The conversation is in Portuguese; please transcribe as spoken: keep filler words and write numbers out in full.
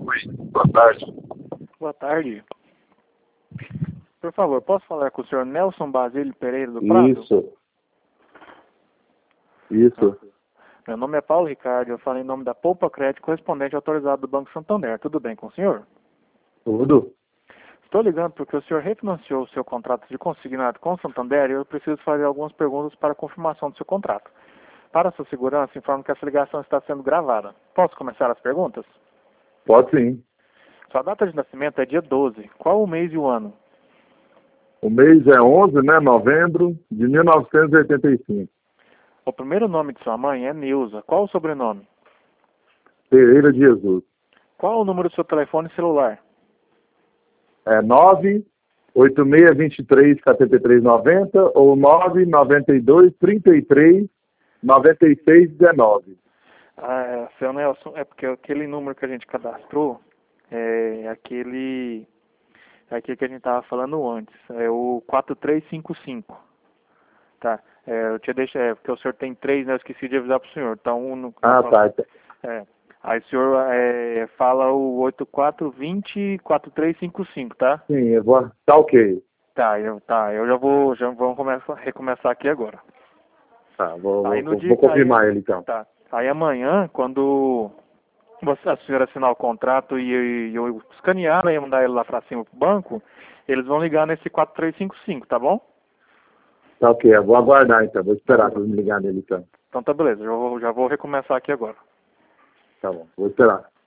Oi, boa tarde. Boa tarde. Por favor, posso falar com o senhor Nelson Basílio Pereira do Prado? Isso. Isso. Meu nome é Paulo Ricardo, eu falo em nome da Poupa Crédito, correspondente autorizado do Banco Santander. Tudo bem com o senhor? Tudo? Estou ligando porque o senhor refinanciou o seu contrato de consignado com o Santander e eu preciso fazer algumas perguntas para confirmação do seu contrato. Para sua segurança, informo que essa ligação está sendo gravada. Posso começar as perguntas? Pode sim. Sua data de nascimento é dia doze. Qual o mês e o ano? O mês é onze, né? Novembro de mil novecentos e oitenta e cinco. O primeiro nome de sua mãe é Neuza. Qual o sobrenome? Pereira de Jesus. Qual o número do seu telefone celular? É nove oito seis dois três sete três nove zero ou nove nove dois três três nove seis um nove. Ah, seu Nelson, é porque aquele número que a gente cadastrou é aquele, é aquele que a gente estava falando antes. É o quatro três cinco cinco. Tá. É, eu te deixo, é, porque o senhor tem três, né? Eu esqueci de avisar pro senhor. Então, um no, Ah, no, tá. é. Aí o senhor é, fala o oito quatro dois zero quatro três cinco cinco, tá? Sim, eu vou... Tá ok. Tá, eu, tá, eu já vou, já vamos começar, recomeçar aqui agora. Tá, vou, Aí vou, no vou dia vou que aí, confirmar ele então. tá. Aí amanhã, quando você, a senhora assinar o contrato e, e eu escanear e mandar ele lá pra cima pro banco, eles vão ligar nesse quatro três cinco cinco, tá bom? Tá ok, eu vou aguardar então. Vou esperar Tá. pra eles me ligar nele então. Então tá beleza, já vou, já vou recomeçar aqui agora. Tá bom, vou esperar.